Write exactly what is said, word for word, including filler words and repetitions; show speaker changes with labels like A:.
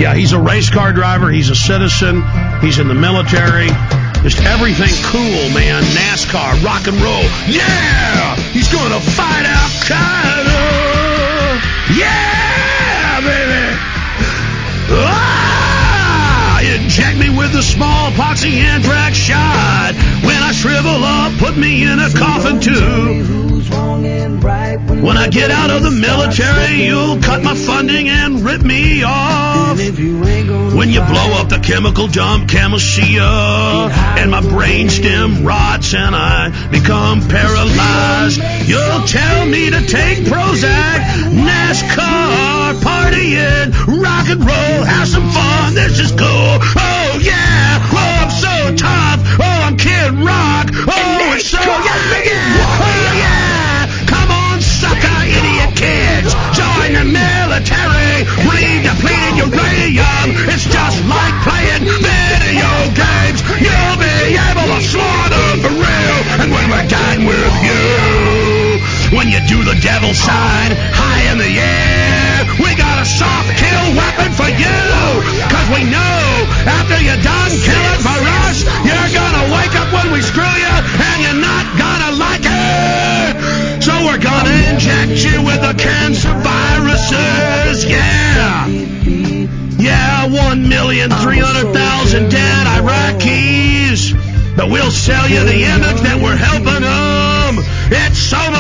A: Yeah, he's a race car driver. He's a citizen. He's in the military. Just everything cool, man. NASCAR, rock and roll. Yeah! He's going to fight Al-Qaeda. Yeah, baby! Ah! Inject me with a smallpox anthrax shot. When I shrivel up, put me in a coffin, too. When I get out of the military, you'll cut my funding and rip me off. When you blow up the chemical dump, Camosia, and my brainstem rots and I become paralyzed, you'll tell me to take Prozac, NASCAR, partying, rock and roll, have some fun, this is cool. Oh yeah, oh I'm so tough, oh I'm Kid Rock, oh it's so yeah, oh yeah, come on sucker, idiot kids, join the military, breathe depleted uranium, it's just like playing video games, you'll be able to slaughter for real, and when we're done with you, when you do the devil sign, high in the air, we got a soft kill weapon for you, cause we know after you're done killing for us, you're gonna wake up when we screw you, and you're not gonna like it, so we're gonna inject you with the cancer viruses, yeah, yeah, one million three hundred thousand dead Iraqis, but we'll sell you the image that we're helping them, it's so